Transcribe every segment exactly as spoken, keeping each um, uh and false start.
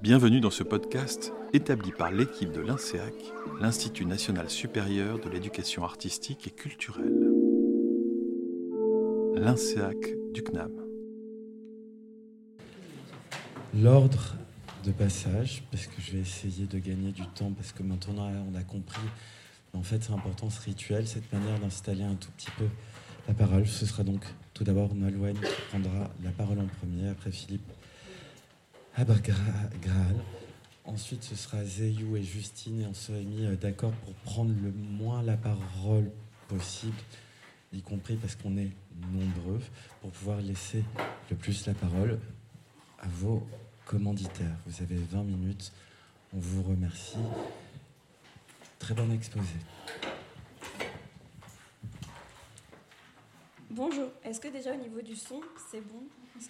Bienvenue dans ce podcast établi par l'équipe de l'INSEAC, l'Institut national supérieur de l'éducation artistique et culturelle. L'INSEAC du C N A M. L'ordre de passage, parce que je vais essayer de gagner du temps, parce que maintenant on a compris, en fait c'est important ce rituel, cette manière d'installer un tout petit peu la parole. Ce sera donc tout d'abord Nolwenn qui prendra la parole en premier, après Philippe Abergraal. Ensuite ce sera Zeyou et Justine, et on serait mis d'accord pour prendre le moins la parole possible, y compris parce qu'on est nombreux, pour pouvoir laisser le plus la parole à vos commanditaires. Vous avez vingt minutes, on vous remercie. Très bon exposé. Bonjour, est-ce que déjà au niveau du son, c'est bon?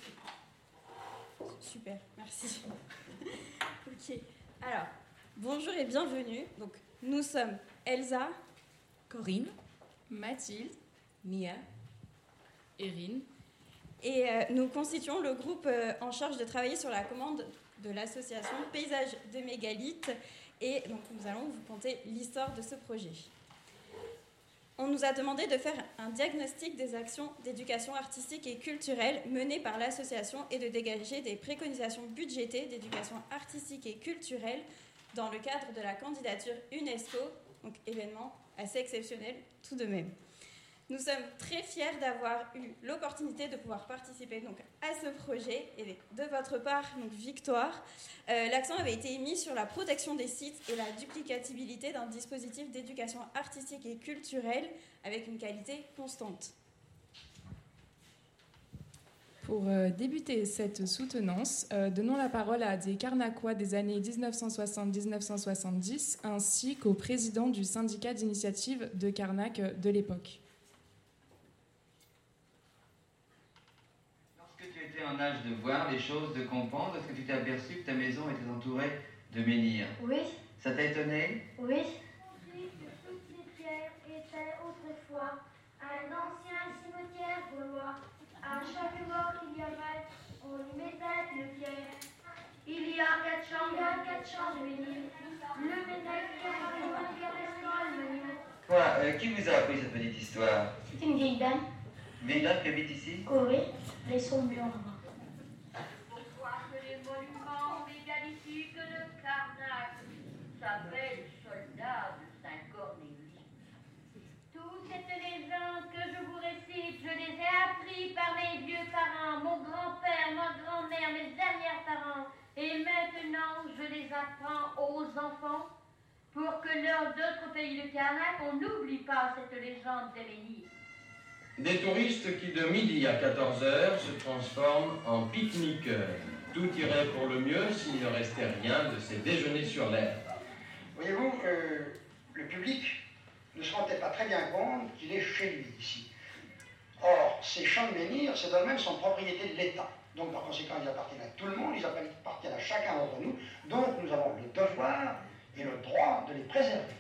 Super, merci. Ok, alors, bonjour et bienvenue. Donc, nous sommes Elsa, Corinne, Mathilde, Nia, Erin. Et euh, nous constituons le groupe euh, en charge de travailler sur la commande de l'association Paysage de Mégalithes. Et donc, nous allons vous conter l'histoire de ce projet. On nous a demandé de faire un diagnostic des actions d'éducation artistique et culturelle menées par l'association et de dégager des préconisations budgétées d'éducation artistique et culturelle dans le cadre de la candidature UNESCO, donc événement assez exceptionnel tout de même. Nous sommes très fiers d'avoir eu l'opportunité de pouvoir participer donc, à ce projet et de votre part, donc Victoire. Euh, l'accent avait été mis sur la protection des sites et la duplicatibilité d'un dispositif d'éducation artistique et culturelle avec une qualité constante. Pour euh, débuter cette soutenance, euh, donnons la parole à des Carnaquois des années dix-neuf cent soixante à dix-neuf cent soixante-dix ainsi qu'au président du syndicat d'initiative de Carnac de l'époque. En âge de voir les choses, de comprendre, est-ce que tu t'es aperçu que ta maison était entourée de menhirs? Oui. Ça t'a étonné? Oui. Que toutes les pierres étaient autrefois un ancien cimetière gaulois. À chaque mort qu'il y avait, on y mettait une pierre. Il y a quatre chambres, il y a quatre chambres de menhirs. Le ménage qui a le menhir. Quoi, euh, qui vous a appris cette petite histoire? C'est une vieille dame. Une vieille dame qui habite ici? Oh oui, les sons blancs. Les monuments mégalithiques de Carnac s'appellent soldats de Saint-Cornélie. Toutes ces légendes que je vous récite, je les ai appris par mes vieux parents, mon grand-père, ma grand-mère, mes arrière-parents. Et maintenant, je les apprends aux enfants pour que dans d'autres pays de Carnac, on n'oublie pas cette légende des menhirs. Des touristes qui de midi à quatorze heures se transforment en pique-niqueurs. Tout irait pour le mieux s'il ne restait rien de ces déjeuners sur l'herbe. Voyez-vous, euh, le public ne se rendait pas très bien compte qu'il est chez lui ici. Or, ces champs de menhirs, ces domaines sont propriété de l'État. Donc, par conséquent, ils appartiennent à tout le monde, ils appartiennent à chacun d'entre nous. Donc, nous avons le devoir et le droit de les préserver.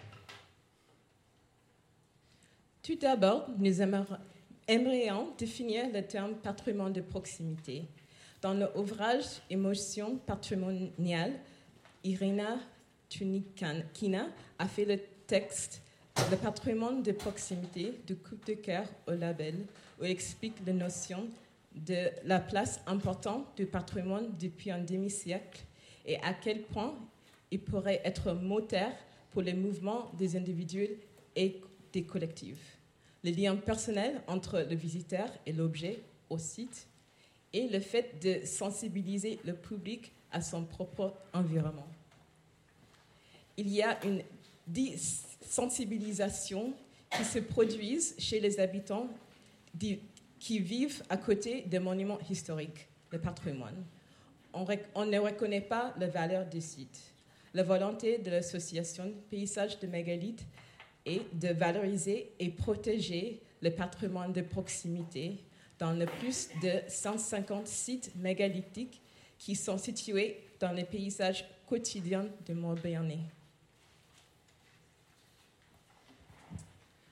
Tout d'abord, nous aimerions définir le terme patrimoine de proximité. Dans l'ouvrage Émotion patrimoniale, Irina Tunikina a fait le texte Le patrimoine de proximité du coup de cœur au label, où elle explique la notion de la place importante du patrimoine depuis un demi-siècle et à quel point il pourrait être moteur pour les mouvements des individus et des collectifs. Le lien personnel entre le visiteur et l'objet au site et le fait de sensibiliser le public à son propre environnement. Il y a une désensibilisation qui se produit chez les habitants qui vivent à côté des monuments historiques, le patrimoine. On, on ne reconnaît pas la valeur du site. La volonté de l'association Paysage de Mégalithes est de valoriser et protéger le patrimoine de proximité dans le plus de cent cinquante sites mégalithiques qui sont situés dans les paysages quotidiens de Montbéarnais.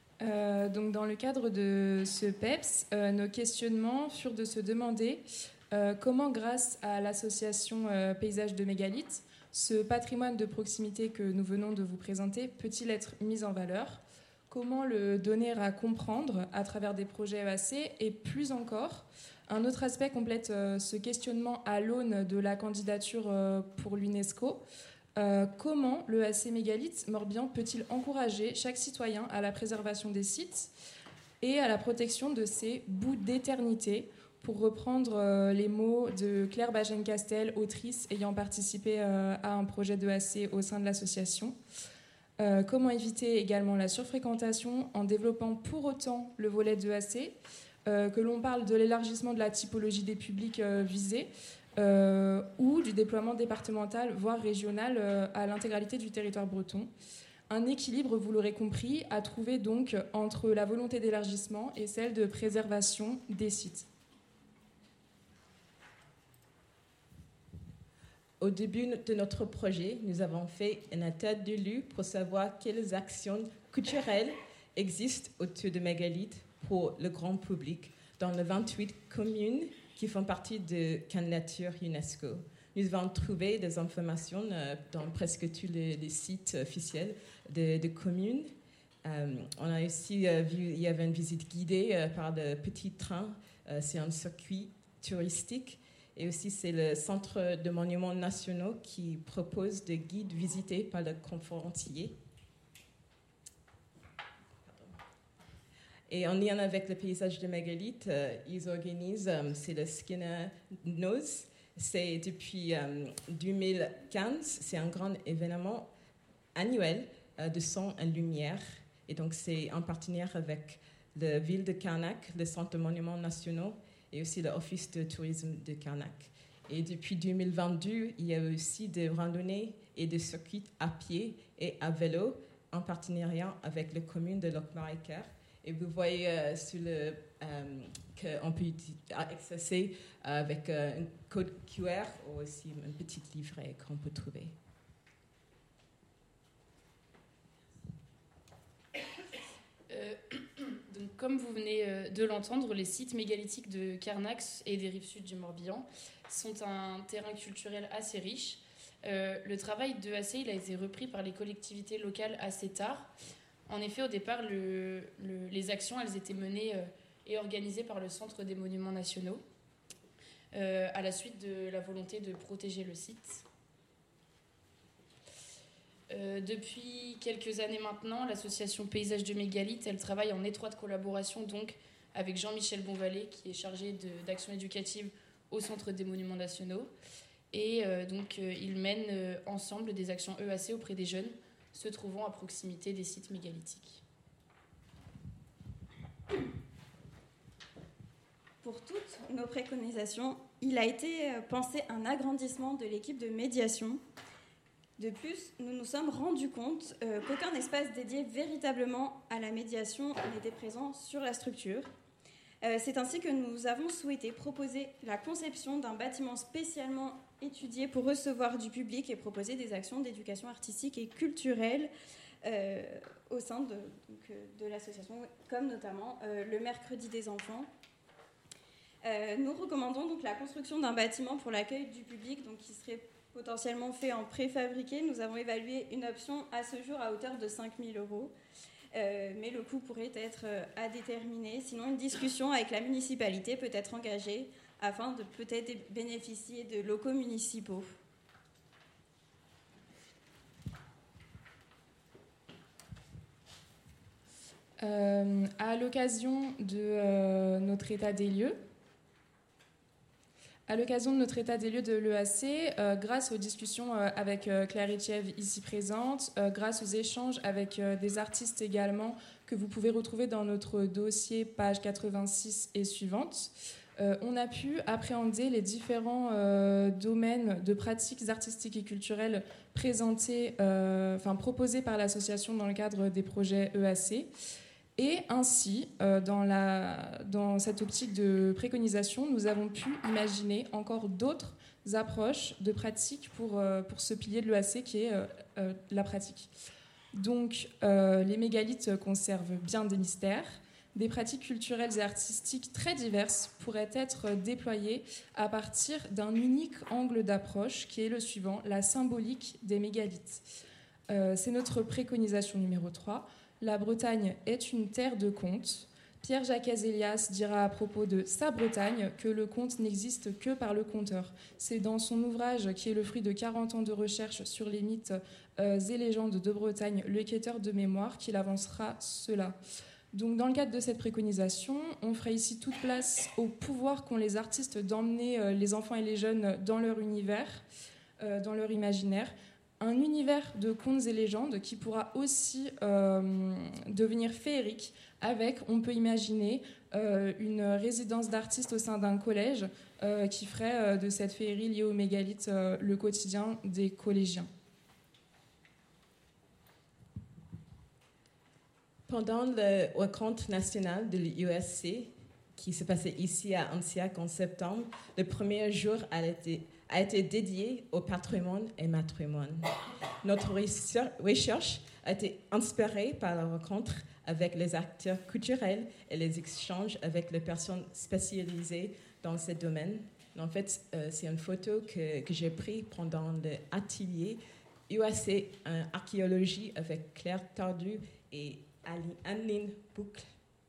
Euh, donc dans le cadre de ce P E P S, euh, nos questionnements furent de se demander Euh, comment, grâce à l'association euh, Paysage de Mégalithes, ce patrimoine de proximité que nous venons de vous présenter peut-il être mis en valeur ? Comment le donner à comprendre à travers des projets E A C ? Et plus encore, un autre aspect complète euh, ce questionnement à l'aune de la candidature euh, pour l'UNESCO. Euh, comment le E A C Mégalithes Morbihan peut-il encourager chaque citoyen à la préservation des sites et à la protection de ces bouts d'éternité, pour reprendre euh, les mots de Claire Bagène-Castel, autrice ayant participé euh, à un projet de E A C au sein de l'association. Euh, comment éviter également la surfréquentation en développant pour autant le volet de E A C, euh, que l'on parle de l'élargissement de la typologie des publics euh, visés, euh, ou du déploiement départemental, voire régional, euh, à l'intégralité du territoire breton. Un équilibre, vous l'aurez compris, à trouver donc entre la volonté d'élargissement et celle de préservation des sites. Au début de notre projet, nous avons fait un état de lieu pour savoir quelles actions culturelles existent autour de Mégalithes pour le grand public dans les vingt-huit communes qui font partie de candidature UNESCO. Nous avons trouvé des informations dans presque tous les, les sites officiels de, de communes. Euh, on a aussi euh, vu, il y avait une visite guidée euh, par de petits trains. Euh, c'est un circuit touristique. Et aussi, c'est le Centre de monuments nationaux qui propose des guides visités par le conférencier. Et en lien avec le paysage de Mégalithes, euh, ils organisent, euh, c'est le Skinner Nose. C'est depuis euh, deux mille quinze, c'est un grand événement annuel euh, de son et lumière. Et donc, c'est en partenariat avec la ville de Karnak, le Centre de monuments nationaux, et aussi l'Office de tourisme de Karnak. Et depuis deux mille vingt-deux, il y a aussi des randonnées et des circuits à pied et à vélo en partenariat avec la commune de Locmareker. Et vous voyez euh, sur le, euh, qu'on peut accéder avec euh, un code Q R ou aussi un petit livret qu'on peut trouver. Euh, donc, comme vous venez de l'entendre, les sites mégalithiques de Karnak et des rives sud du Morbihan sont un terrain culturel assez riche. Euh, le travail de E A C il a été repris par les collectivités locales assez tard. En effet, au départ, le, le, les actions elles étaient menées euh, et organisées par le Centre des monuments nationaux, euh, à la suite de la volonté de protéger le site. Euh, depuis quelques années maintenant, l'association Paysage de Mégalithes, elle travaille en étroite collaboration donc avec Jean-Michel Bonvalet, qui est chargé de, d'action éducative au Centre des monuments nationaux. Et euh, donc, euh, ils mènent euh, ensemble des actions E A C auprès des jeunes se trouvant à proximité des sites mégalithiques. Pour toutes nos préconisations, il a été pensé un agrandissement de l'équipe de médiation. De plus, nous nous sommes rendus compte euh, qu'aucun espace dédié véritablement à la médiation n'était présent sur la structure. Euh, c'est ainsi que nous avons souhaité proposer la conception d'un bâtiment spécialement étudié pour recevoir du public et proposer des actions d'éducation artistique et culturelle euh, au sein de, donc, de l'association, comme notamment euh, le Mercredi des enfants. Euh, nous recommandons donc la construction d'un bâtiment pour l'accueil du public, donc qui serait potentiellement fait en préfabriqué. Nous avons évalué une option à ce jour à hauteur de cinq mille euros. Euh, mais le coût pourrait être euh, à déterminer. Sinon, une discussion avec la municipalité peut être engagée afin de peut-être bénéficier de locaux municipaux. Euh, à l'occasion de euh, notre état des lieux, À l'occasion de notre état des lieux de l'E A C, euh, grâce aux discussions euh, avec euh, Claire Etiève ici présente, euh, grâce aux échanges avec euh, des artistes également que vous pouvez retrouver dans notre dossier page quatre-vingt-six et suivante, euh, on a pu appréhender les différents euh, domaines de pratiques artistiques et culturelles présentés, euh, enfin proposés par l'association dans le cadre des projets E A C. Et ainsi, euh, dans, la, dans cette optique de préconisation, nous avons pu imaginer encore d'autres approches de pratiques pour, euh, pour ce pilier de l'E A C qui est euh, euh, la pratique. Donc, euh, les mégalithes conservent bien des mystères, des pratiques culturelles et artistiques très diverses pourraient être déployées à partir d'un unique angle d'approche qui est le suivant, la symbolique des mégalithes. Euh, c'est notre préconisation numéro trois. La Bretagne est une terre de contes. Pierre Jacques-Elias dira à propos de sa Bretagne que le conte n'existe que par le conteur. C'est dans son ouvrage, qui est le fruit de quarante ans de recherche sur les mythes euh, et légendes de Bretagne, Le quêteur de mémoire, qu'il avancera cela. Donc, dans le cadre de cette préconisation, on fera ici toute place au pouvoir qu'ont les artistes d'emmener euh, les enfants et les jeunes dans leur univers, euh, dans leur imaginaire. Un univers de contes et légendes qui pourra aussi euh, devenir féerique avec, on peut imaginer, euh, une résidence d'artistes au sein d'un collège euh, qui ferait euh, de cette féerie liée aux mégalithes euh, le quotidien des collégiens. Pendant le rencontre nationale de l'U S C, qui se passait ici à Ansiac en septembre, le premier jour a été, a été dédié au patrimoine et matrimoine. Notre recherche a été inspirée par la rencontre avec les acteurs culturels et les échanges avec les personnes spécialisées dans ce domaine. En fait, euh, c'est une photo que, que j'ai prise pendant l'atelier U S C en archéologie avec Claire Tardu et Anne-Lyne Boucle.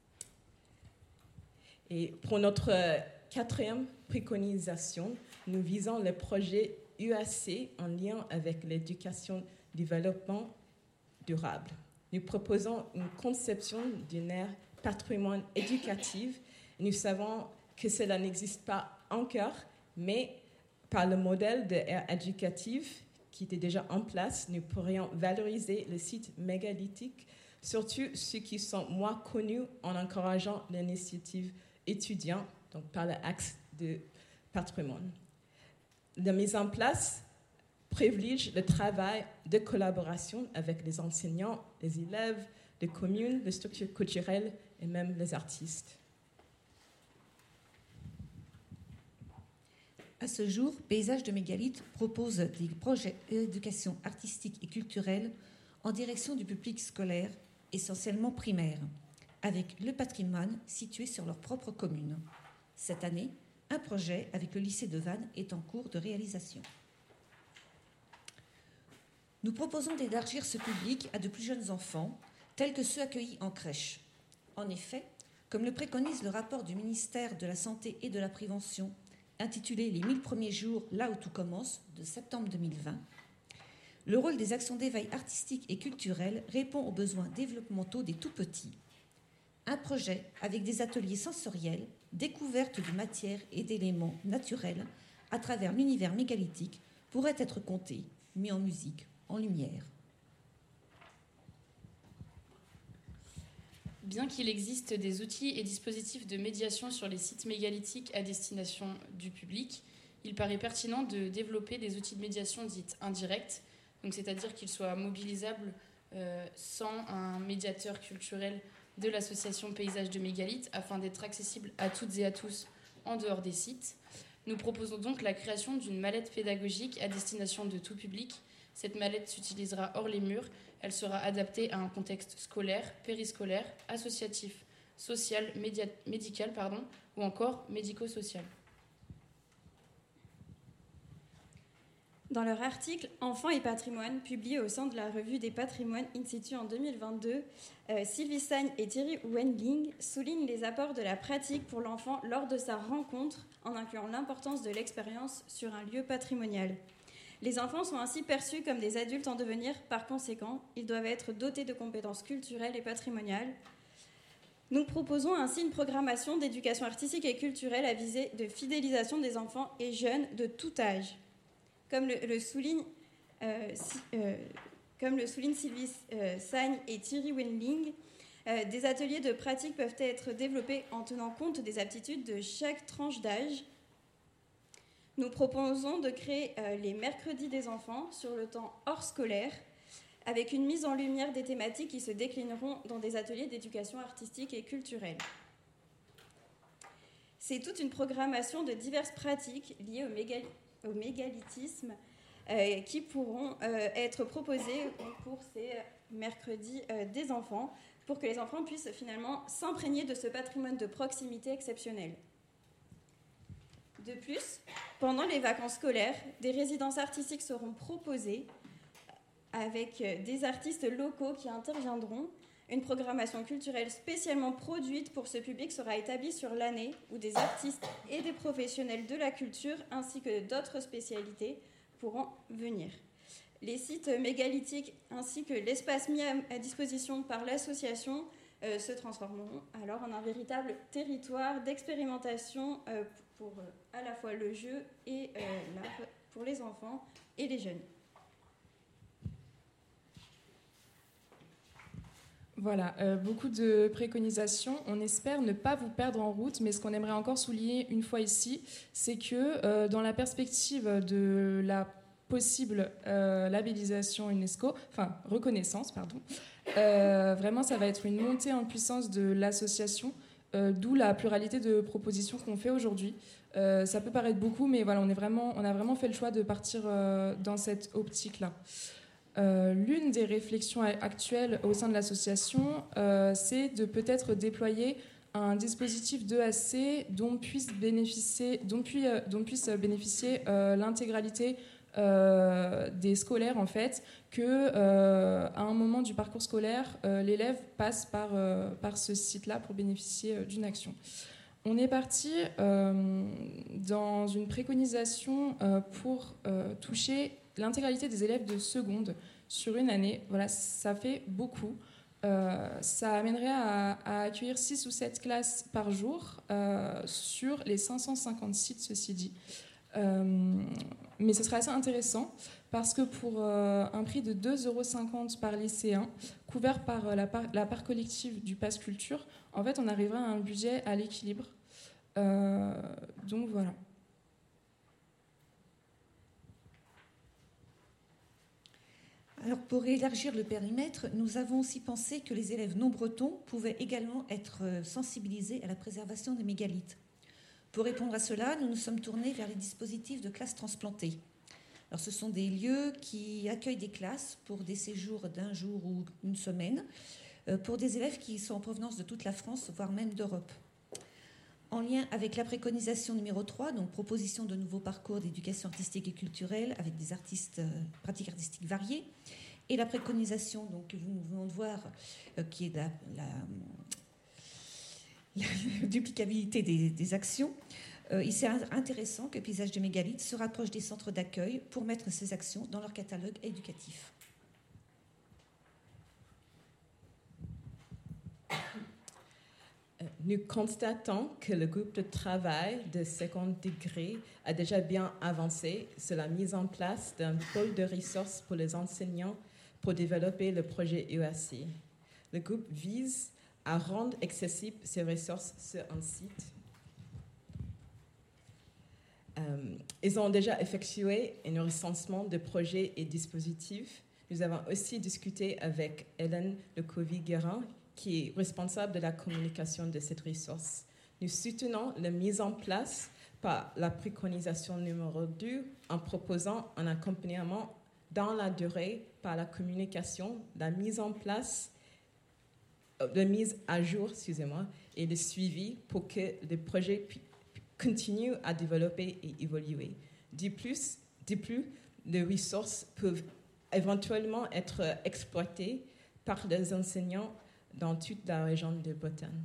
Et pour notre quatrième préconisation, nous visons le projet U S C en lien avec l'éducation développement durable. Nous proposons une conception d'une ère patrimoine éducative. Nous savons que cela n'existe pas encore, mais par le modèle de ère éducative qui était déjà en place, nous pourrions valoriser les sites mégalithiques, surtout ceux qui sont moins connus, en encourageant l'initiative étudiante, donc par l'axe de patrimoine. La mise en place privilégie le travail de collaboration avec les enseignants, les élèves, les communes, les structures culturelles et même les artistes. À ce jour, Paysage de mégalithes propose des projets d'éducation artistique et culturelle en direction du public scolaire, essentiellement primaire, avec le patrimoine situé sur leur propre commune. Cette année, un projet avec le lycée de Vannes est en cours de réalisation. Nous proposons d'élargir ce public à de plus jeunes enfants, tels que ceux accueillis en crèche. En effet, comme le préconise le rapport du ministère de la Santé et de la Prévention, intitulé « Les mille premiers jours, là où tout commence » de septembre deux mille vingt, le rôle des actions d'éveil artistique et culturel répond aux besoins développementaux des tout-petits. Un projet avec des ateliers sensoriels, découverte de matières et d'éléments naturels à travers l'univers mégalithique pourrait être compté, mis en musique, en lumière. Bien qu'il existe des outils et dispositifs de médiation sur les sites mégalithiques à destination du public, il paraît pertinent de développer des outils de médiation dites indirects, donc c'est-à-dire qu'ils soient mobilisables euh, sans un médiateur culturel de l'association Paysage de mégalithes afin d'être accessibles à toutes et à tous en dehors des sites. Nous proposons donc la création d'une mallette pédagogique à destination de tout public. Cette mallette s'utilisera hors les murs. Elle sera adaptée à un contexte scolaire, périscolaire, associatif, social, média- médical pardon, ou encore médico-social. Dans leur article « Enfants et patrimoine » publié au sein de la revue des patrimoines in situ en deux mille vingt-deux, euh, Sylvie Sagne et Thierry Wendling soulignent les apports de la pratique pour l'enfant lors de sa rencontre, en incluant l'importance de l'expérience sur un lieu patrimonial. Les enfants sont ainsi perçus comme des adultes en devenir. Par conséquent, ils doivent être dotés de compétences culturelles et patrimoniales. Nous proposons ainsi une programmation d'éducation artistique et culturelle à visée de fidélisation des enfants et jeunes de tout âge. Comme le, le, souligne, euh, si, euh, comme le souligne Sylvie euh, Sagne et Thierry Wendling, euh, des ateliers de pratique peuvent être développés en tenant compte des aptitudes de chaque tranche d'âge. Nous proposons de créer euh, les mercredis des enfants sur le temps hors scolaire, avec une mise en lumière des thématiques qui se déclineront dans des ateliers d'éducation artistique et culturelle. C'est toute une programmation de diverses pratiques liées au, mégal- au mégalithisme euh, qui pourront euh, être proposées pour ces mercredis euh, des enfants, pour que les enfants puissent finalement s'imprégner de ce patrimoine de proximité exceptionnel. De plus, pendant les vacances scolaires, des résidences artistiques seront proposées avec des artistes locaux qui interviendront. Une programmation culturelle spécialement produite pour ce public sera établie sur l'année où des artistes et des professionnels de la culture ainsi que d'autres spécialités pourront venir. Les sites mégalithiques ainsi que l'espace mis à disposition par l'association euh, se transformeront alors en un véritable territoire d'expérimentation euh, pour euh, à la fois le jeu et euh, l'art pour les enfants et les jeunes. Voilà, euh, beaucoup de préconisations. On espère ne pas vous perdre en route, mais ce qu'on aimerait encore souligner une fois ici, c'est que euh, dans la perspective de la possible euh, labellisation UNESCO, enfin reconnaissance, pardon, euh, vraiment ça va être une montée en puissance de l'association, euh, d'où la pluralité de propositions qu'on fait aujourd'hui. Euh, ça peut paraître beaucoup, mais voilà, on, est vraiment, on a vraiment fait le choix de partir euh, dans cette optique-là. Euh, l'une des réflexions actuelles au sein de l'association, euh, c'est de peut-être déployer un dispositif d'E A C dont puisse bénéficier, dont puis, euh, dont puisse bénéficier euh, l'intégralité euh, des scolaires, en fait, que euh, à un moment du parcours scolaire, euh, l'élève passe par, euh, par ce site-là pour bénéficier euh, d'une action. On est parti euh, dans une préconisation euh, pour euh, toucher l'intégralité des élèves de seconde sur une année. Voilà, ça fait beaucoup. Euh, ça amènerait à, à accueillir six ou sept classes par jour euh, sur les cinq cent cinquante sites, ceci dit. Euh, mais ce serait assez intéressant parce que pour euh, un prix de deux euros cinquante par lycéen, couvert par la part, la part collective du Pass Culture, en fait, on arriverait à un budget à l'équilibre. Euh, donc voilà. Alors, pour élargir le périmètre, nous avons aussi pensé que les élèves non-bretons pouvaient également être sensibilisés à la préservation des mégalithes. Pour répondre à cela, nous nous sommes tournés vers les dispositifs de classes transplantées. Alors, ce sont des lieux qui accueillent des classes pour des séjours d'un jour ou une semaine, pour des élèves qui sont en provenance de toute la France, voire même d'Europe. En lien avec la préconisation numéro trois, donc proposition de nouveaux parcours d'éducation artistique et culturelle avec des artistes, euh, pratiques artistiques variées, et la préconisation donc, que nous venons de voir, euh, qui est la, la, la duplicabilité des, des actions, euh, il serait intéressant que Paysage de Mégalithes se rapproche des centres d'accueil pour mettre ces actions dans leur catalogue éducatif. Nous constatons que le groupe de travail de second degré a déjà bien avancé sur la mise en place d'un pôle de ressources pour les enseignants pour développer le projet E A C. Le groupe vise à rendre accessibles ces ressources sur un site. Euh, ils ont déjà effectué un recensement de projets et dispositifs. Nous avons aussi discuté avec Hélène Lecovi-Guérin, qui est responsable de la communication de cette ressource. Nous soutenons la mise en place par la préconisation numéro deux en proposant un accompagnement dans la durée par la communication, la mise en place, la mise à jour, excusez-moi, et le suivi pour que le projet continue à développer et évoluer. De plus, de plus, les ressources peuvent éventuellement être exploitées par les enseignants dans toute la région de Bretagne.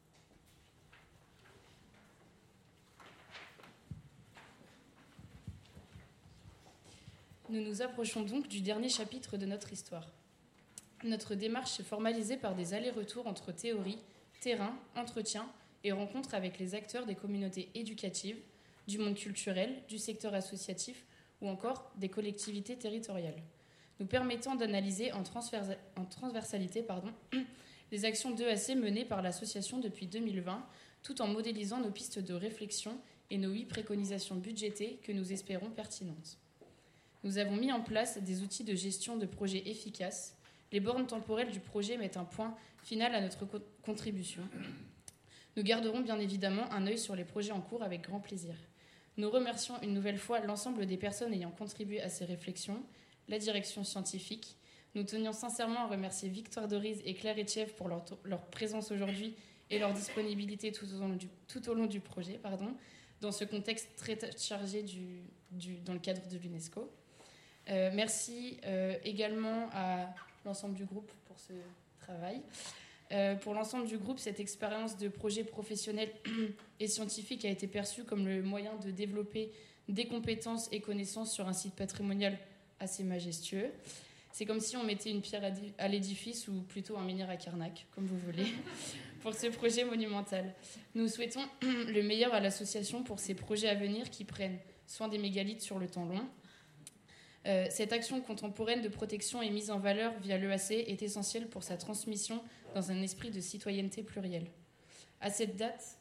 Nous nous approchons donc du dernier chapitre de notre histoire. Notre démarche est formalisée par des allers-retours entre théorie, terrain, entretien et rencontres avec les acteurs des communautés éducatives, du monde culturel, du secteur associatif ou encore des collectivités territoriales, nous permettant d'analyser en, transversa- en transversalité pardon, les actions d'E A C menées par l'association depuis deux mille vingt, tout en modélisant nos pistes de réflexion et nos huit préconisations budgétées que nous espérons pertinentes. Nous avons mis en place des outils de gestion de projets efficaces. Les bornes temporelles du projet mettent un point final à notre co- contribution. Nous garderons bien évidemment un œil sur les projets en cours avec grand plaisir. Nous remercions une nouvelle fois l'ensemble des personnes ayant contribué à ces réflexions, la direction scientifique, Nous tenions sincèrement à remercier Victoire Doris et Claire Etchev pour leur, leur présence aujourd'hui et leur disponibilité tout au long du, tout au long du projet, pardon, dans ce contexte très chargé du, du, dans le cadre de l'UNESCO. Euh, merci euh, également à l'ensemble du groupe pour ce travail. Euh, pour l'ensemble du groupe, cette expérience de projet professionnel et scientifique a été perçue comme le moyen de développer des compétences et connaissances sur un site patrimonial assez majestueux. C'est comme si on mettait une pierre à l'édifice ou plutôt un menhir à Carnac, comme vous voulez, pour ce projet monumental. Nous souhaitons le meilleur à l'association pour ces projets à venir qui prennent soin des mégalithes sur le temps long. Euh, cette action contemporaine de protection et mise en valeur via l'E A C est essentielle pour sa transmission dans un esprit de citoyenneté plurielle. À cette date,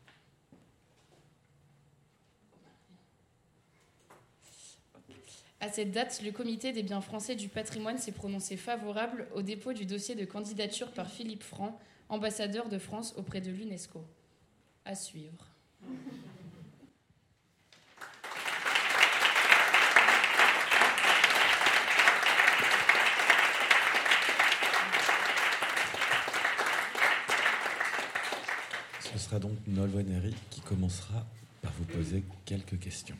À cette date, le Comité des biens français du patrimoine s'est prononcé favorable au dépôt du dossier de candidature par Philippe Franc, ambassadeur de France auprès de l'UNESCO. À suivre. Ce sera donc Nolwenn Herry qui commencera par vous poser quelques questions.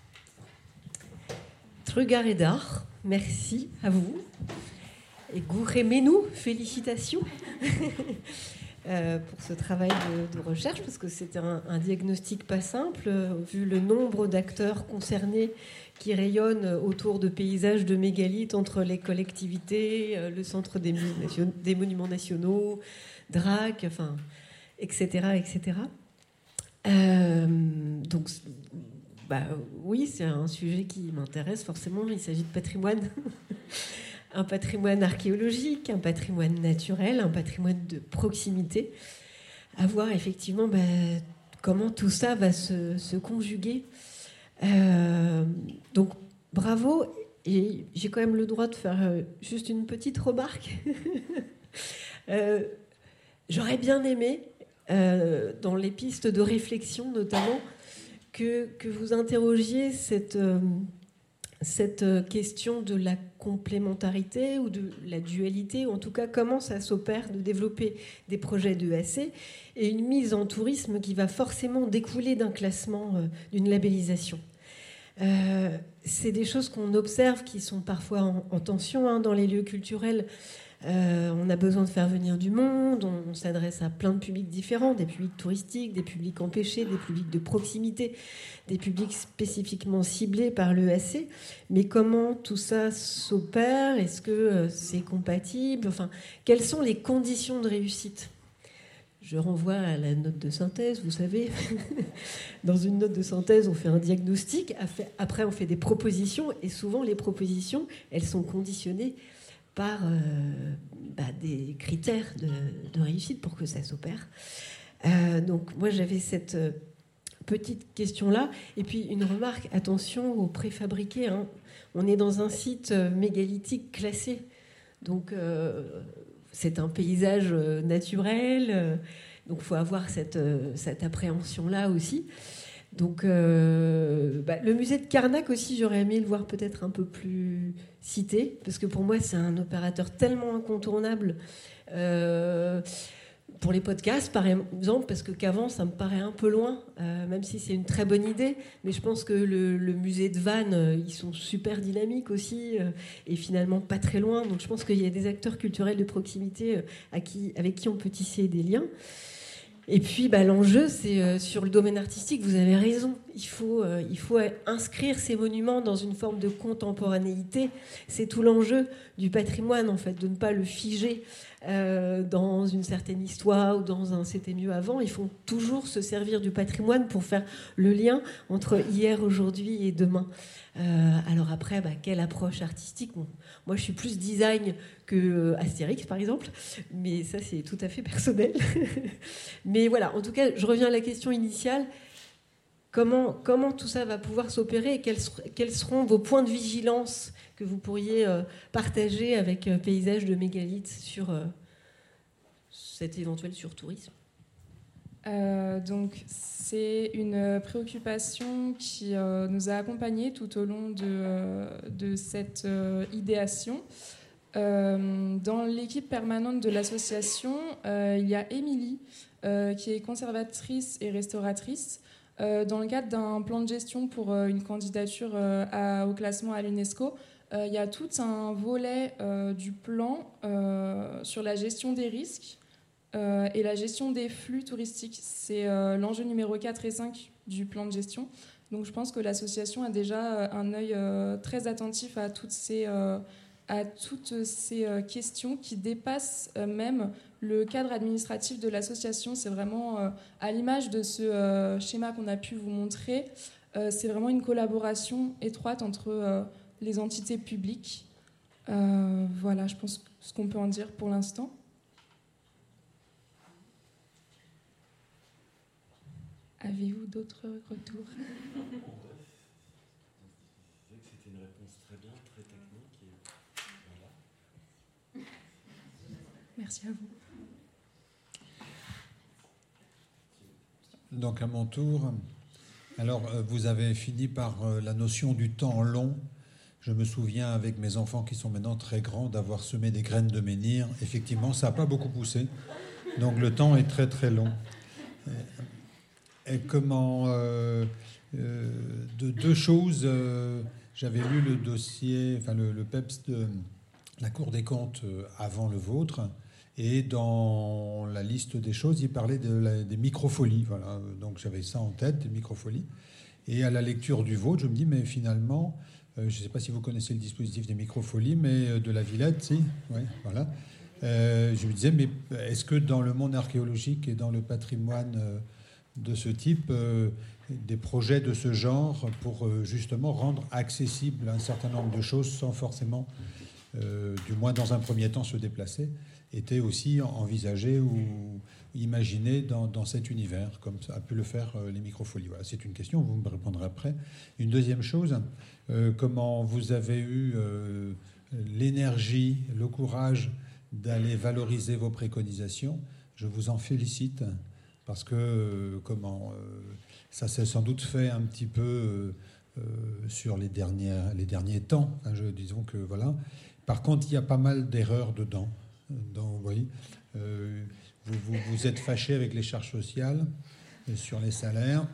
Trugaredar, merci à vous. Et Gouré-Menou, félicitations euh, pour ce travail de, de recherche, parce que c'est un, un diagnostic pas simple, euh, vu le nombre d'acteurs concernés qui rayonnent autour de paysages de mégalithes entre les collectivités, euh, le Centre des, nation- des monuments nationaux, D R A C, enfin, et cetera, et cetera. Euh, donc... Bah, oui, c'est un sujet qui m'intéresse forcément. Il s'agit de patrimoine, un patrimoine archéologique, un patrimoine naturel, un patrimoine de proximité. À voir effectivement bah, comment tout ça va se, se conjuguer. Euh, donc bravo, et j'ai quand même le droit de faire euh, juste une petite remarque. euh, j'aurais bien aimé, euh, dans les pistes de réflexion notamment, Que, que vous interrogiez cette, euh, cette question de la complémentarité ou de la dualité, ou en tout cas comment ça s'opère de développer des projets de E A C et une mise en tourisme qui va forcément découler d'un classement, euh, d'une labellisation. Euh, c'est des choses qu'on observe qui sont parfois en, en tension hein, dans les lieux culturels. Euh, on a besoin de faire venir du monde, on, on s'adresse à plein de publics différents, des publics touristiques, des publics empêchés, des publics de proximité, des publics spécifiquement ciblés par l'E A C. Mais comment tout ça s'opère ? Est-ce que euh, c'est compatible ? Enfin, quelles sont les conditions de réussite ? Je renvoie à la note de synthèse, vous savez. Dans une note de synthèse, on fait un diagnostic, après on fait des propositions, et souvent les propositions, elles sont conditionnées par euh, bah, des critères de, de réussite pour que ça s'opère. Euh, donc moi j'avais cette euh, petite question-là. Et puis une remarque, attention aux préfabriqués. Hein. On est dans un site euh, mégalithique classé. Donc euh, c'est un paysage euh, naturel. Euh, donc il faut avoir cette, euh, cette appréhension-là aussi. Donc, euh, bah, le musée de Carnac aussi, j'aurais aimé le voir peut-être un peu plus cité, parce que pour moi, c'est un opérateur tellement incontournable euh, pour les podcasts, par exemple, parce que qu'avant, ça me paraît un peu loin, euh, même si c'est une très bonne idée. Mais je pense que le, le musée de Vannes, euh, ils sont super dynamiques aussi, euh, et finalement pas très loin. Donc, je pense qu'il y a des acteurs culturels de proximité euh, à qui, avec qui on peut tisser des liens. Et puis, bah, l'enjeu, c'est euh, sur le domaine artistique, vous avez raison. Il faut, euh, il faut inscrire ces monuments dans une forme de contemporanéité. C'est tout l'enjeu du patrimoine, en fait, de ne pas le figer euh, dans une certaine histoire ou dans un « c'était mieux avant ». Il faut toujours se servir du patrimoine pour faire le lien entre hier, aujourd'hui et demain. Euh, alors après, bah, quelle approche artistique ? Bon, moi, je suis plus design que Astérix, par exemple, mais ça, c'est tout à fait personnel. Mais voilà, en tout cas, je reviens à la question initiale. Comment, comment tout ça va pouvoir s'opérer et quels, quels seront vos points de vigilance que vous pourriez euh, partager avec euh, Paysage de Mégalithes sur euh, cet éventuel surtourisme ? Euh, donc, c'est une préoccupation qui euh, nous a accompagnés tout au long de, euh, de cette euh, idéation. Euh, dans l'équipe permanente de l'association, euh, il y a Émilie, euh, qui est conservatrice et restauratrice, euh, dans le cadre d'un plan de gestion pour euh, une candidature euh, à, au classement à l'UNESCO. Euh, il y a tout un volet euh, du plan euh, sur la gestion des risques euh, et la gestion des flux touristiques. C'est euh, l'enjeu numéro quatre et cinq du plan de gestion. Donc je pense que l'association a déjà un œil euh, très attentif à toutes ces... Euh, à toutes ces questions qui dépassent même le cadre administratif de l'association. C'est vraiment, à l'image de ce schéma qu'on a pu vous montrer, c'est vraiment une collaboration étroite entre les entités publiques. Euh, voilà, je pense ce qu'on peut en dire pour l'instant. Avez-vous d'autres retours ? C'était une réponse très bien, très technique. Et voilà. Merci à vous. Donc à mon tour, alors vous avez fini par la notion du temps long. Je me souviens avec mes enfants qui sont maintenant très grands d'avoir semé des graines de menhir. Effectivement, ça n'a pas beaucoup poussé. Donc le temps est très très long. Et comment euh, euh, de deux choses. Euh, j'avais lu le dossier, enfin le, le P E P S de la Cour des comptes avant le vôtre. Et dans la liste des choses, il parlait de la, des microfolies. Voilà. Donc j'avais ça en tête, des microfolies. Et à la lecture du vôtre, je me dis, mais finalement, euh, je ne sais pas si vous connaissez le dispositif des microfolies, mais euh, de la Villette, si. Ouais, voilà. Euh, je me disais, mais est-ce que dans le monde archéologique et dans le patrimoine euh, de ce type, euh, des projets de ce genre pour euh, justement rendre accessible un certain nombre de choses sans forcément, euh, du moins dans un premier temps, se déplacer, était aussi envisagé ou imaginé dans, dans cet univers, comme ça a pu le faire euh, les microfolies. Voilà, c'est une question, vous me répondrez après. Une deuxième chose, euh, comment vous avez eu euh, l'énergie, le courage d'aller valoriser vos préconisations. Je vous en félicite, parce que euh, comment euh, ça s'est sans doute fait un petit peu euh, euh, sur les, dernières, les derniers temps. Enfin, je, disons que voilà. Par contre, il y a pas mal d'erreurs dedans. Donc, vous voyez, euh, vous, vous, vous êtes fâché avec les charges sociales sur les salaires.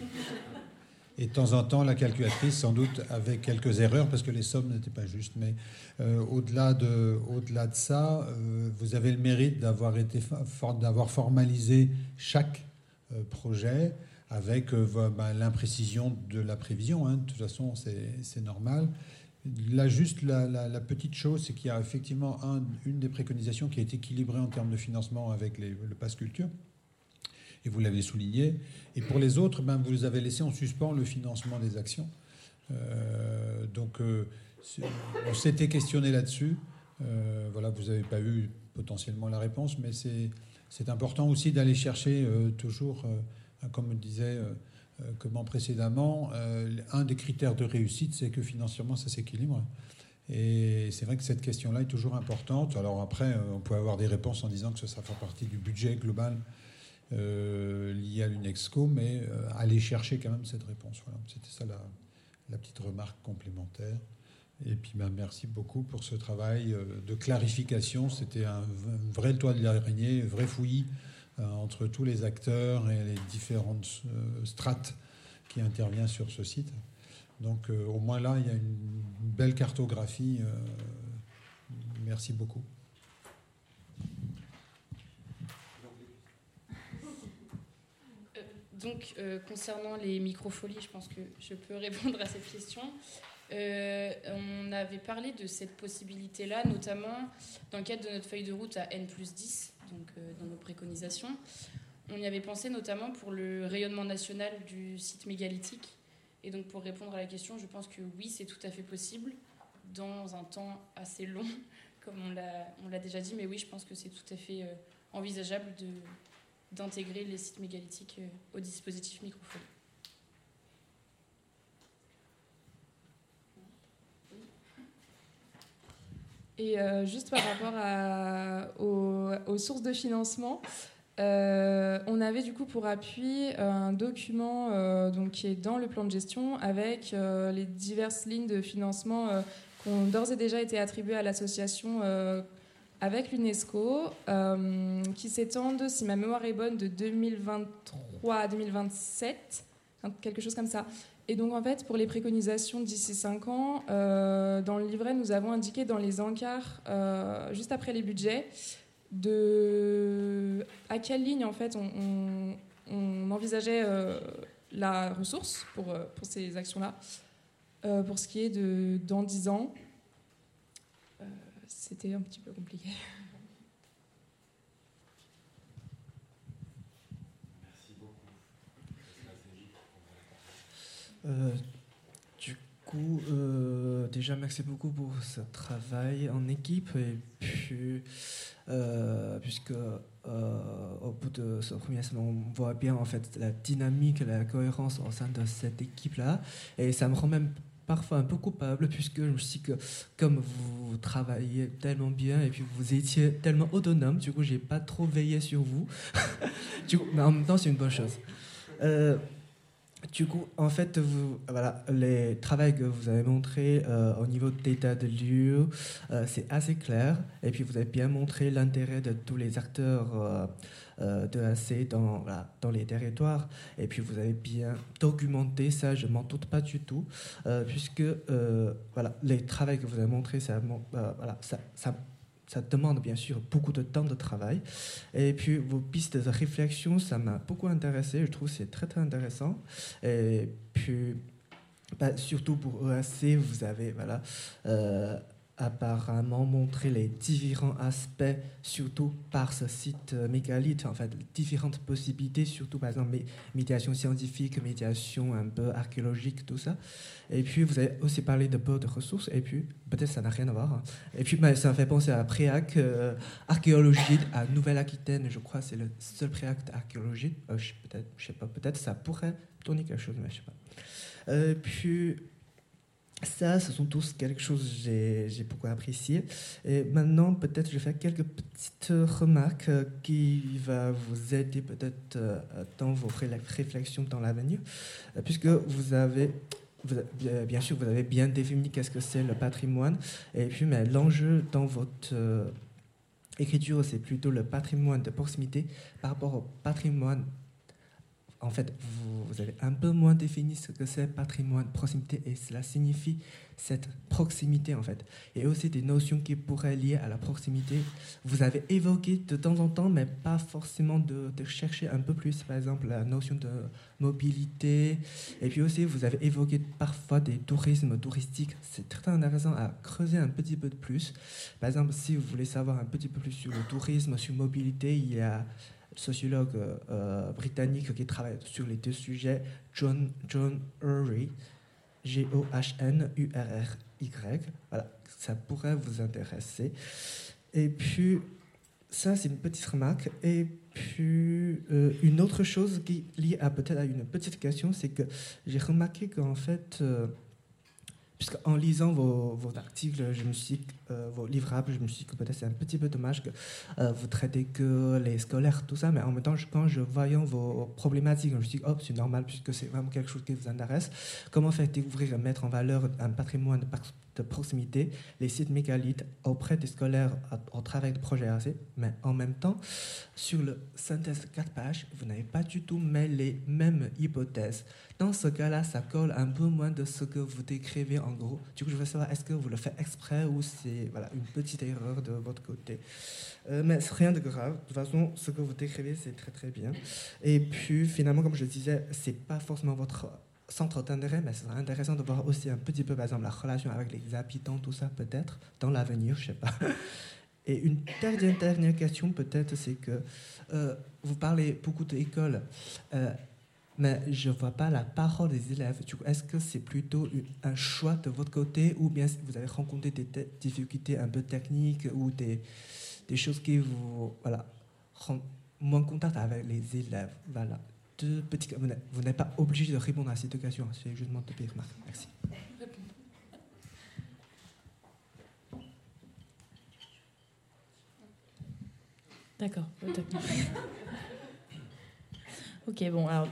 Et de temps en temps, la calculatrice, sans doute, avec quelques erreurs, parce que les sommes n'étaient pas justes. Mais euh, au-delà de, au-delà de ça, euh, vous avez le mérite d'avoir, été for- d'avoir formalisé chaque euh, projet avec euh, ben, l'imprécision de la prévision. Hein. De toute façon, c'est, c'est normal. Là, juste la, la, la petite chose, c'est qu'il y a effectivement un, une des préconisations qui est équilibrée en termes de financement avec les, le Pass Culture, et vous l'avez souligné. Et pour les autres, ben, vous avez laissé en suspens le financement des actions. Euh, donc, euh, on s'était questionné là-dessus. Euh, voilà, vous n'avez pas eu potentiellement la réponse, mais c'est, c'est important aussi d'aller chercher euh, toujours, euh, comme me disait... Euh, Comment précédemment, euh, un des critères de réussite, c'est que financièrement, ça s'équilibre. Et c'est vrai que cette question-là est toujours importante. Alors après, on peut avoir des réponses en disant que ça fait partie du budget global euh, lié à l'UNESCO, mais euh, aller chercher quand même cette réponse. Voilà. C'était ça la, la petite remarque complémentaire. Et puis, ben, merci beaucoup pour ce travail de clarification. C'était un vrai toit de l'araignée, un vrai fouillis entre tous les acteurs et les différentes euh, strates qui interviennent sur ce site. Donc euh, au moins là, il y a une belle cartographie. Euh, merci beaucoup. Euh, donc euh, concernant les microfolies, je pense que je peux répondre à cette question. Euh, on avait parlé de cette possibilité-là, notamment dans le cadre de notre feuille de route à N plus dix, donc euh, dans nos préconisations. On y avait pensé notamment pour le rayonnement national du site mégalithique. Et donc pour répondre à la question, je pense que oui, c'est tout à fait possible, dans un temps assez long, comme on l'a, on l'a déjà dit, mais oui, je pense que c'est tout à fait euh, envisageable de, d'intégrer les sites mégalithiques euh, au dispositif microfolie. Et euh, juste par rapport à, aux, aux sources de financement, euh, on avait du coup pour appui un document euh, donc, qui est dans le plan de gestion avec euh, les diverses lignes de financement euh, ont d'ores et déjà été attribués à l'association euh, avec l'UNESCO, euh, qui s'étendent, si ma mémoire est bonne, de deux mille vingt-trois à deux mille vingt-sept, quelque chose comme ça. Et donc, en fait, pour les préconisations d'ici cinq ans, euh, dans le livret, nous avons indiqué dans les encarts, euh, juste après les budgets, de à quelle ligne, en fait, on, on, on envisageait euh, la ressource pour, pour ces actions-là. Euh, pour ce qui est de dans dix ans, euh, c'était un petit peu compliqué. Euh, du coup, euh, déjà, merci beaucoup pour ce travail en équipe. Et puis, euh, puisque euh, au bout de ce premier semestre, on voit bien en fait la dynamique, la cohérence au sein de cette équipe-là. Et ça me rend même parfois un peu coupable, puisque je me suis dit que comme vous travaillez tellement bien et puis vous étiez tellement autonome, du coup, j'ai pas trop veillé sur vous. Du coup, mais en même temps, c'est une bonne chose. Euh, Du coup, en fait, vous, voilà, les travaux que vous avez montrés euh, au niveau d'état de lieu, euh, c'est assez clair. Et puis, vous avez bien montré l'intérêt de tous les acteurs euh, euh, de A C dans, voilà, dans les territoires. Et puis, vous avez bien documenté ça, je ne m'en doute pas du tout, euh, puisque euh, voilà, les travaux que vous avez montrés, ça, euh, voilà, ça, ça Ça demande bien sûr beaucoup de temps de travail. Et puis vos pistes de réflexion, ça m'a beaucoup intéressé. Je trouve que c'est très très intéressant. Et puis, bah, surtout pour E A C, vous avez voilà, euh, apparemment montré les différents aspects, surtout par ce site mégalith, en fait, différentes possibilités, surtout par exemple médiation scientifique, médiation un peu archéologique, tout ça. Et puis vous avez aussi parlé de peu de ressources, et puis peut-être ça n'a rien à voir. Et puis bah, ça me fait penser à la préac euh, archéologie à Nouvelle-Aquitaine, je crois que c'est le seul préac d'archéologie. Euh, je, peut-être, je sais pas, peut-être ça pourrait tourner quelque chose, mais je sais pas. Euh, puis ça, ce sont tous quelque chose que j'ai, j'ai beaucoup apprécié. Et maintenant, peut-être, je vais faire quelques petites remarques qui vont vous aider peut-être dans vos réflexions dans l'avenir, puisque vous avez, vous, bien sûr, vous avez bien défini qu'est-ce que c'est le patrimoine. Et puis, mais l'enjeu dans votre euh, écriture, c'est plutôt le patrimoine de proximité par rapport au patrimoine. En fait, vous, vous avez un peu moins défini ce que c'est patrimoine, proximité, et cela signifie cette proximité, en fait. Et aussi des notions qui pourraient lier à la proximité. Vous avez évoqué de temps en temps, mais pas forcément de, de chercher un peu plus, par exemple, la notion de mobilité. Et puis aussi, vous avez évoqué parfois des tourismes touristiques. C'est très intéressant à creuser un petit peu de plus. Par exemple, si vous voulez savoir un petit peu plus sur le tourisme, sur mobilité, il y a sociologue euh, britannique qui travaille sur les deux sujets, John, John Urry, G O H N U R R Y. Voilà, ça pourrait vous intéresser. Et puis, ça, c'est une petite remarque. Et puis, euh, une autre chose qui est liée à peut-être à une petite question, c'est que j'ai remarqué qu'en fait, euh, puisqu'en lisant vos, vos articles, je me suis, euh, vos livrables, je me suis dit que peut-être c'est un petit peu dommage que euh, vous traitez que les scolaires, tout ça, mais en même temps, je, quand je voyais vos problématiques, je me suis dit, oh, c'est normal, puisque c'est vraiment quelque chose qui vous intéresse. Comment faire découvrir et mettre en valeur un patrimoine de, de proximité, les sites mégalithes auprès des scolaires au travail de projet A C, mais en même temps, sur le synthèse quatre pages, vous n'avez pas du tout mis les mêmes hypothèses. Dans ce cas-là, ça colle un peu moins de ce que vous décrivez en gros. Du coup, je veux savoir, est-ce que vous le faites exprès ou c'est voilà, une petite erreur de votre côté. Euh, mais c'est rien de grave. De toute façon, ce que vous décrivez, c'est très très bien. Et puis, finalement, comme je disais, c'est pas forcément votre centre d'intérêt, mais c'est intéressant de voir aussi un petit peu, par exemple, la relation avec les habitants, tout ça, peut-être, dans l'avenir, je sais pas. Et une dernière, dernière question, peut-être, c'est que euh, vous parlez beaucoup d'écoles. Euh, Mais je ne vois pas la parole des élèves. Du coup, est-ce que c'est plutôt un choix de votre côté ou bien vous avez rencontré des difficultés un peu techniques ou des, des choses qui vous voilà, rendent moins en contact avec les élèves? Voilà. Deux petits, vous n'êtes pas obligé de répondre à cette question. C'est juste mon petite remarque. Merci. D'accord. Ok, bon, alors,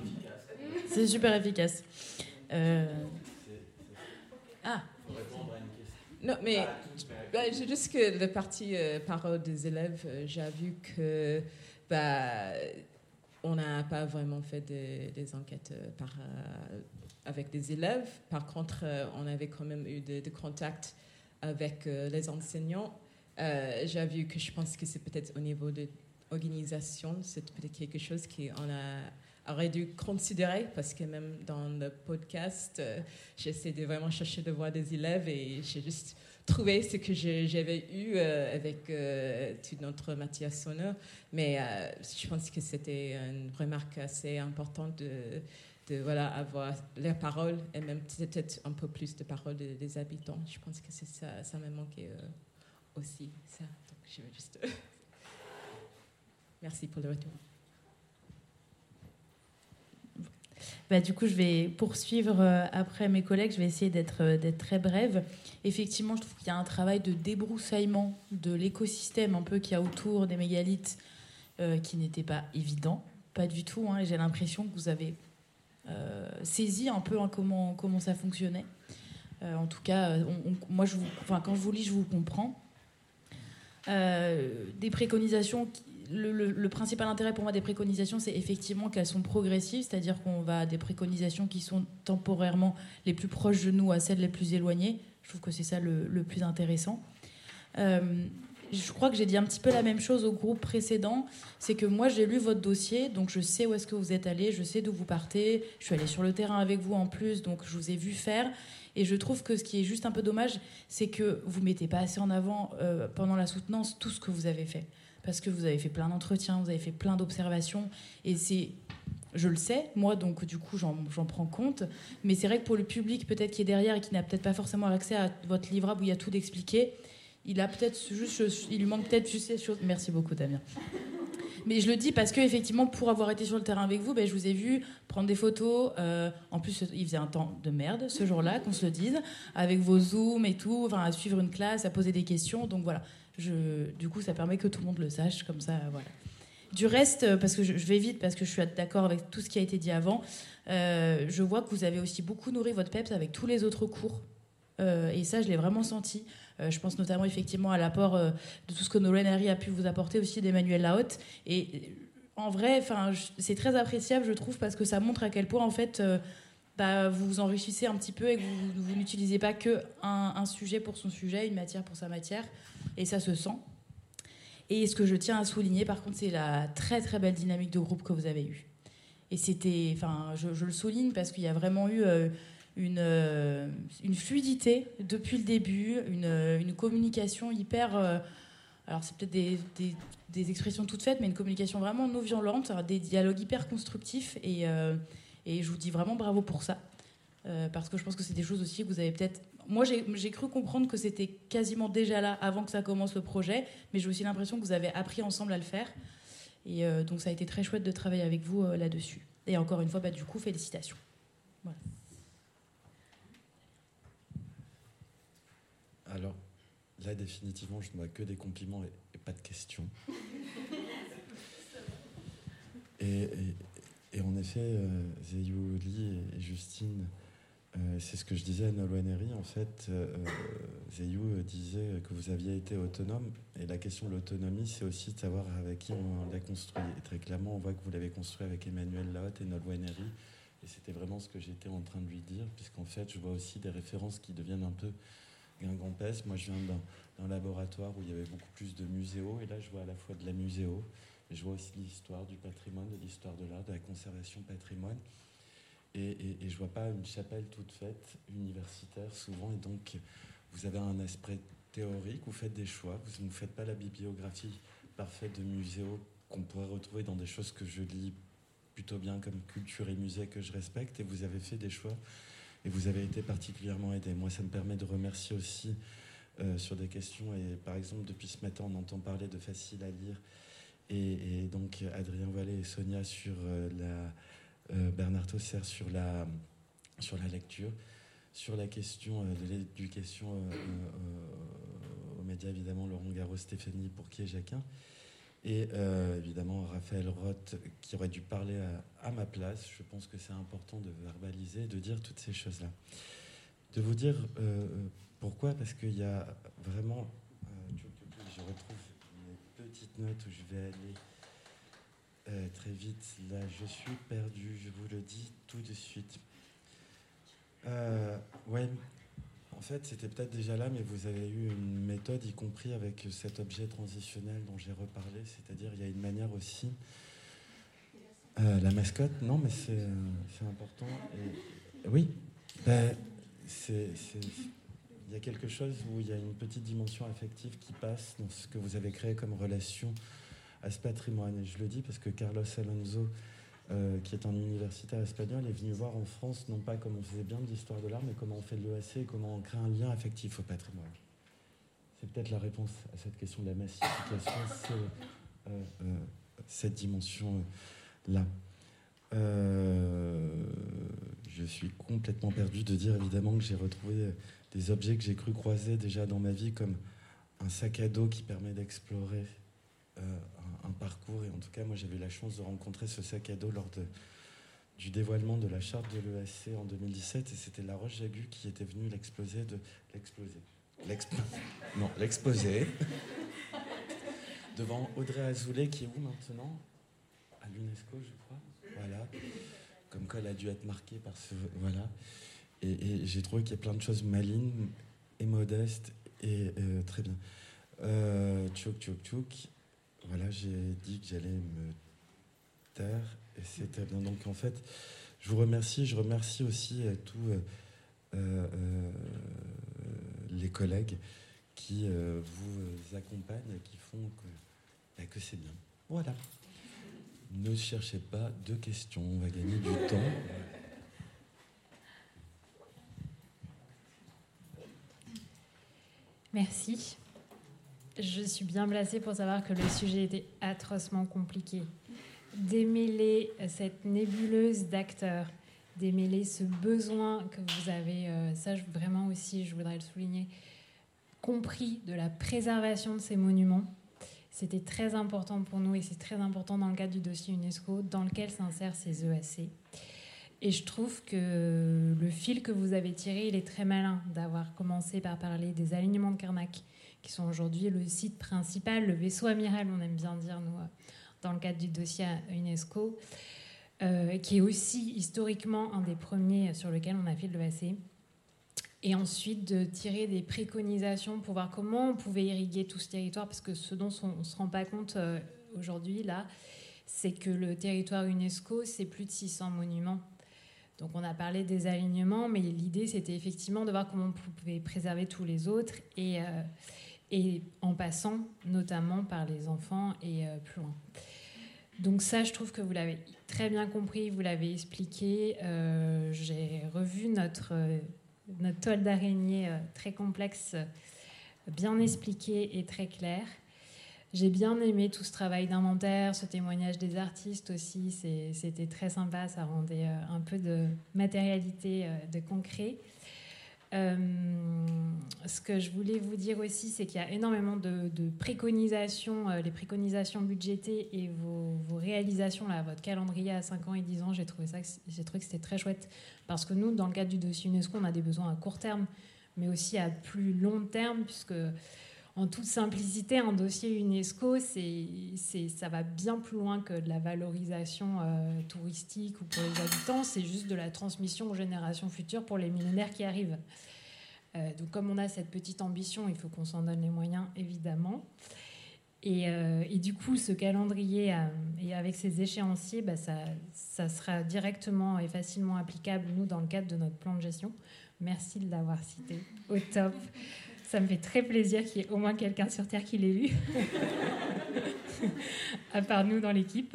c'est super efficace. Euh... Ah. Non, mais bah, c'est juste que la partie euh, parole des élèves, euh, j'ai vu que bah, on n'a pas vraiment fait des, des enquêtes euh, par, euh, avec des élèves. Par contre, euh, on avait quand même eu des de contacts avec euh, les enseignants. Euh, j'ai vu que je pense que c'est peut-être au niveau de l'organisation, c'est peut-être quelque chose qu'on a aurait dû considérer, parce que même dans le podcast, euh, j'essaie de vraiment chercher de voir des élèves et j'ai juste trouvé ce que je, j'avais eu euh, avec euh, toute notre matière sonore. Mais euh, je pense que c'était une remarque assez importante de, de voilà, avoir leurs paroles et même peut-être un peu plus de paroles des, des habitants. Je pense que c'est ça, ça m'a manqué euh, aussi. Ça. Donc, je vais juste... Merci pour le retour. Bah, du coup, je vais poursuivre euh, après mes collègues. Je vais essayer d'être, euh, d'être très brève. Effectivement, je trouve qu'il y a un travail de débroussaillement de l'écosystème un peu qu'il y a autour des mégalithes euh, qui n'était pas évident, pas du tout. Hein, et j'ai l'impression que vous avez euh, saisi un peu hein, comment, comment ça fonctionnait. Euh, en tout cas, on, on, moi, je vous, enfin, quand je vous lis, je vous comprends. Euh, des préconisations... Qui, Le, le, le principal intérêt pour moi des préconisations, c'est effectivement qu'elles sont progressives, c'est-à-dire qu'on va à des préconisations qui sont temporairement les plus proches de nous à celles les plus éloignées. Je trouve que c'est ça le, le plus intéressant. Euh, je crois que j'ai dit un petit peu la même chose au groupe précédent, c'est que moi j'ai lu votre dossier, donc je sais où est-ce que vous êtes allé, je sais d'où vous partez, je suis allée sur le terrain avec vous en plus, donc je vous ai vu faire. Et je trouve que ce qui est juste un peu dommage, c'est que vous ne mettez pas assez en avant euh, pendant la soutenance tout ce que vous avez fait. Parce que vous avez fait plein d'entretiens, vous avez fait plein d'observations, et c'est, je le sais, moi, donc du coup, j'en, j'en prends compte, mais c'est vrai que pour le public, peut-être qui est derrière et qui n'a peut-être pas forcément accès à votre livrable où il y a tout d'expliqué, il a peut-être juste, il lui manque peut-être juste ces choses. Merci beaucoup, Damien. Mais je le dis parce que effectivement, pour avoir été sur le terrain avec vous, ben, je vous ai vu prendre des photos. Euh, en plus, il faisait un temps de merde ce jour-là, qu'on se le dise, avec vos zooms et tout, enfin, à suivre une classe, à poser des questions. Donc voilà. Je, du coup, ça permet que tout le monde le sache, comme ça, voilà. Du reste, parce que je, je vais vite, parce que je suis d'accord avec tout ce qui a été dit avant, euh, je vois que vous avez aussi beaucoup nourri votre peps avec tous les autres cours. Euh, et ça, je l'ai vraiment senti. Euh, je pense notamment, effectivement, à l'apport euh, de tout ce que Nolwenn Herry a pu vous apporter aussi d'Emmanuel Lahaute. Et en vrai, c'est très appréciable, je trouve, parce que ça montre à quel point, en fait... Euh, Bah, vous vous enrichissez un petit peu et que vous, vous n'utilisez pas que un, un sujet pour son sujet, une matière pour sa matière, et ça se sent. Et ce que je tiens à souligner, par contre, c'est la très très belle dynamique de groupe que vous avez eue. Et c'était, enfin, je, je le souligne parce qu'il y a vraiment eu euh, une, euh, une fluidité depuis le début, une, une communication hyper. Euh, alors c'est peut-être des, des, des expressions toutes faites, mais une communication vraiment non violente, des dialogues hyper constructifs et euh, Et je vous dis vraiment bravo pour ça, euh, parce que je pense que c'est des choses aussi que vous avez peut-être... Moi, j'ai, j'ai cru comprendre que c'était quasiment déjà là avant que ça commence le projet, mais j'ai aussi l'impression que vous avez appris ensemble à le faire. Et euh, donc, ça a été très chouette de travailler avec vous euh, là-dessus. Et encore une fois, bah, du coup, félicitations. Voilà. Alors, là, définitivement, je ne vois que des compliments et, et pas de questions. et... et Et en effet, euh, Zeyou Li et, et Justine, euh, c'est ce que je disais à Nolwenn Herry. En fait, euh, Zeyou disait que vous aviez été autonome. Et la question de l'autonomie, c'est aussi de savoir avec qui on l'a construit. Et très clairement, on voit que vous l'avez construit avec Emmanuel Lahaute et Nolwenn Herry. Et c'était vraiment ce que j'étais en train de lui dire, puisqu'en fait, je vois aussi des références qui deviennent un peu guingampesques. Moi, je viens d'un, d'un laboratoire où il y avait beaucoup plus de muséos. Et là, je vois à la fois de la muséo. Et je vois aussi l'histoire du patrimoine, de l'histoire de l'art, de la conservation patrimoine. Et, et, et je ne vois pas une chapelle toute faite, universitaire souvent. Et donc, vous avez un aspect théorique, vous faites des choix. Vous ne faites pas la bibliographie parfaite de muséos qu'on pourrait retrouver dans des choses que je lis plutôt bien comme culture et musée que je respecte. Et vous avez fait des choix et vous avez été particulièrement aidé. Moi, ça me permet de remercier aussi euh, sur des questions. Et par exemple, depuis ce matin, on entend parler de facile à lire. Et, et donc Adrien Vallée et Sonia sur euh, la euh, Bernard Tosser sur la sur la lecture, sur la question euh, de l'éducation euh, euh, aux médias, évidemment Laurent Garot, Stéphanie pour qui est Jacquin, et euh, évidemment Raphaël Roth qui aurait dû parler à, à ma place. Je pense que c'est important de verbaliser, de dire toutes ces choses-là, de vous dire euh, Pourquoi ? Parce qu'il y a vraiment... Euh, je retrouve mes petites notes où je vais aller euh, très vite. Là, je suis perdu, je vous le dis tout de suite. Euh, ouais, en fait, c'était peut-être déjà là, mais vous avez eu une méthode, y compris avec cet objet transitionnel dont j'ai reparlé, c'est-à-dire il y a une manière aussi... Euh, la mascotte, non, mais c'est, euh, c'est important. Et, oui, ben, c'est, c'est, il y a quelque chose où il y a une petite dimension affective qui passe dans ce que vous avez créé comme relation à ce patrimoine. Et je le dis parce que Carlos Alonso, euh, qui est un universitaire espagnol, est venu voir en France, non pas comme on faisait bien de l'histoire de l'art, mais comment on fait de l'E A C et comment on crée un lien affectif au patrimoine. C'est peut-être la réponse à cette question de la massification, c'est euh, euh, cette dimension... Euh, Là, euh, je suis complètement perdu de dire évidemment que j'ai retrouvé des objets que j'ai cru croiser déjà dans ma vie, comme un sac à dos qui permet d'explorer euh, un, un parcours. Et en tout cas, moi, j'avais eu la chance de rencontrer ce sac à dos lors de, du dévoilement de la charte de l'E A C en deux mille dix-sept. Et c'était La Roche-Jagu qui était venue l'exploser, de l'exploser, l'expo, non, l'exposer devant Audrey Azoulay, qui est où maintenant ? À l'UNESCO, je crois. Voilà. Comme quoi, elle a dû être marquée par ce... Voilà. Et, et j'ai trouvé qu'il y a plein de choses malines et modestes et euh, très bien. Euh, tchouk, tchouk, tchouk. Voilà, j'ai dit que j'allais me taire et c'était bien. Donc, en fait, je vous remercie. Je remercie aussi euh, tous euh, euh, les collègues qui euh, vous accompagnent et qui font que, que c'est bien. Voilà. Ne cherchez pas de questions, on va gagner du temps. Merci. Je suis bien placée pour savoir que le sujet était atrocement compliqué. Démêler cette nébuleuse d'acteurs, démêler ce besoin que vous avez, euh, ça je, vraiment aussi, je voudrais le souligner, compris de la préservation de ces monuments. C'était très important pour nous et c'est très important dans le cadre du dossier UNESCO dans lequel s'insèrent ces E A C. Et je trouve que le fil que vous avez tiré, il est très malin d'avoir commencé par parler des alignements de Carnac, qui sont aujourd'hui le site principal, le vaisseau amiral, on aime bien dire, nous, dans le cadre du dossier UNESCO, euh, qui est aussi historiquement un des premiers sur lequel on a fait de l'E A C. Et ensuite de tirer des préconisations pour voir comment on pouvait irriguer tout ce territoire, parce que ce dont on ne se rend pas compte euh, aujourd'hui, là, c'est que le territoire UNESCO, c'est plus de six cents monuments. Donc on a parlé des alignements, mais l'idée, c'était effectivement de voir comment on pouvait préserver tous les autres, et, euh, et en passant notamment par les enfants et euh, plus loin. Donc ça, je trouve que vous l'avez très bien compris, vous l'avez expliqué. Euh, j'ai revu notre... Euh, notre toile d'araignée euh, très complexe, euh, bien expliquée et très claire. J'ai bien aimé tout ce travail d'inventaire, ce témoignage des artistes aussi, c'est, c'était très sympa, ça rendait euh, un peu de matérialité, euh, de concret. Euh, ce que je voulais vous dire aussi, c'est qu'il y a énormément de, de préconisations, euh, les préconisations budgétées et vos, vos réalisations, là, votre calendrier à cinq ans et dix ans, j'ai trouvé, ça, j'ai trouvé que c'était très chouette. Parce que nous, dans le cadre du dossier UNESCO, on a des besoins à court terme, mais aussi à plus long terme, puisque en toute simplicité, un dossier UNESCO, c'est, c'est, ça va bien plus loin que de la valorisation euh, touristique ou pour les habitants. C'est juste de la transmission aux générations futures pour les millénaires qui arrivent. Euh, donc, comme on a cette petite ambition, il faut qu'on s'en donne les moyens, évidemment. Et, euh, et du coup, ce calendrier euh, et avec ces échéanciers, bah, ça, ça sera directement et facilement applicable, nous, dans le cadre de notre plan de gestion. Merci de l'avoir cité. Au top. Ça me fait très plaisir qu'il y ait au moins quelqu'un sur Terre qui l'ait lu, à part nous dans l'équipe.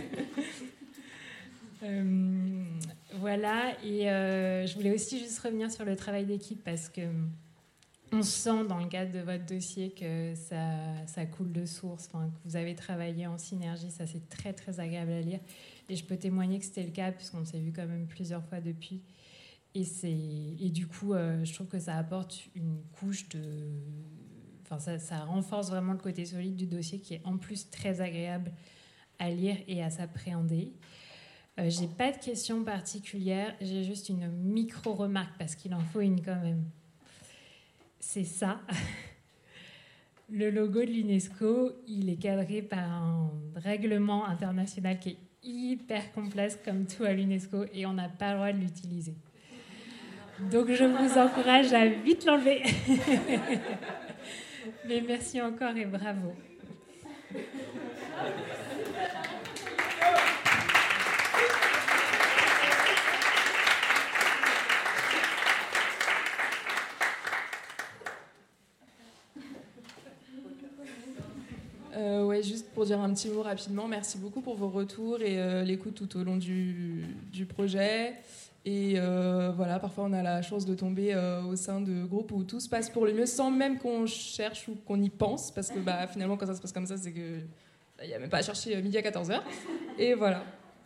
euh, voilà, et euh, je voulais aussi juste revenir sur le travail d'équipe parce que on sent dans le cadre de votre dossier que ça, ça coule de source, enfin, que vous avez travaillé en synergie, ça c'est très très agréable à lire. Et je peux témoigner que c'était le cas puisqu'on s'est vu quand même plusieurs fois depuis. Et, c'est, et du coup, euh, je trouve que ça apporte une couche de... Enfin, ça, ça renforce vraiment le côté solide du dossier qui est en plus très agréable à lire et à s'appréhender. Euh, j'ai pas de questions particulières, j'ai juste une micro-remarque parce qu'il en faut une quand même. c'est ça. Le logo de l'UNESCO, il est cadré par un règlement international qui est hyper complexe comme tout à l'UNESCO et on n'a pas le droit de l'utiliser. Donc je vous encourage à vite l'enlever. Mais merci encore et bravo. Euh, ouais, juste pour dire un petit mot rapidement, merci beaucoup pour vos retours et euh, l'écoute tout au long du, du projet. Et euh, voilà, parfois on a la chance de tomber euh, au sein de groupes où tout se passe pour le mieux sans même qu'on cherche ou qu'on y pense, parce que bah, finalement quand ça se passe comme ça, c'est que il n'y a même pas à chercher euh, midi à quatorze heures. Et voilà.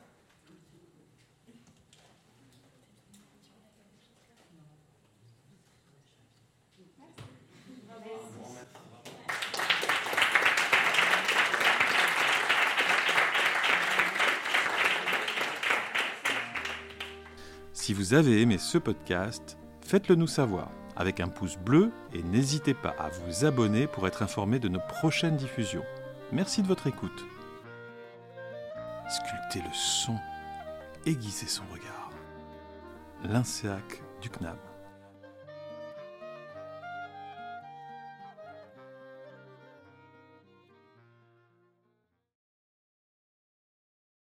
Si vous avez aimé ce podcast, faites-le nous savoir avec un pouce bleu et n'hésitez pas à vous abonner pour être informé de nos prochaines diffusions. Merci de votre écoute. Sculptez le son, aiguisez son regard. L'INSEAC du C N A B.